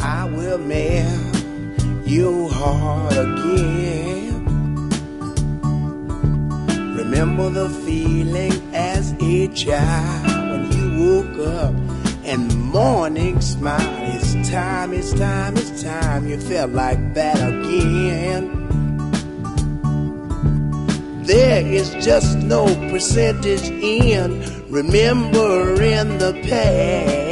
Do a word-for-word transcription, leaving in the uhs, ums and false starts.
I will melt your heart again. Remember the feeling as a child when you woke up and morning smile. It's time, it's time, it's time. You felt like that again. There is just no percentage in remembering the past.